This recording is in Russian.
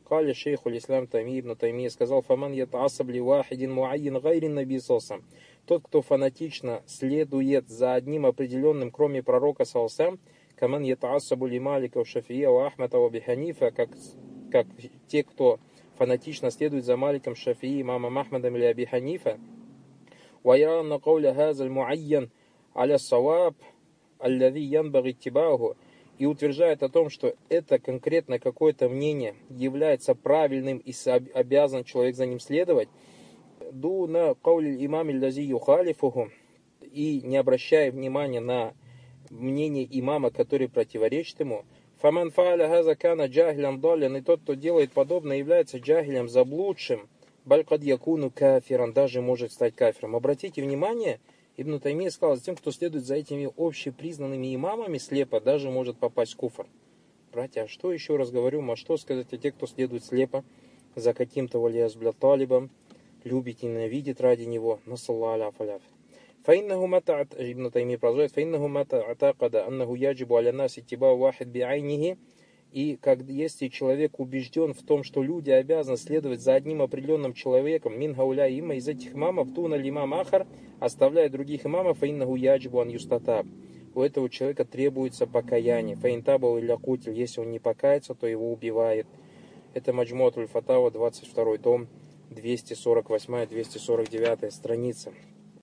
Кали шейху ислам Тайми ибн Таймия сказал: «Фаман ятаасаб ли вахидин муайин гайрин наби сосам». Тот, кто фанатично следует за одним определенным, кроме пророка салсам, каман ятаасабу ли малика шафия ва ахмата ва биханифа, как те, кто фанатично следует за Маликом, Шафии, имамом Ахмадом или Аби Ханифа, ويرى أن قول هذا المعين على الصواب الذي ينبغي اتباعه, и утверждает о том, что это конкретно какое-то мнение является правильным и обязан человек за ним следовать, дуна каули имам аллази юхалифуху, и не обращая внимания на мнение имама, который противоречит ему, фаман фааля хаза кана джахилям далян, и тот, кто делает подобное, является джахилем, заблудшим, балькад якуну кафиран, даже может стать кафиром. Обратите внимание, Ибн Таймия сказал, тем, кто следует за этими общепризнанными имамами слепо, даже может попасть в куфр. Братья, а что еще раз говорю, а что сказать о тех, кто следует слепо за каким-то валиясбля талибом, любит и ненавидит ради него, насалла аля фаляф. فإنه متى ابن تيمية продолжает فإنه متى اعتقد أنه يجب على الناس اتباع واحد بعينه, и если человек убежден в том, что люди обязаны следовать за одним определенным человеком, мин гауля има, из этих имамов, туна лимам ахар, оставляя других имамов, фаиннаху яджибу ан юстатаб, у этого человека требуется покаяние, фаинтабу илля кутиль, если он не покается, то его убивает. Это Маджмуатуль Фатава, 22 том, 248-249 страница.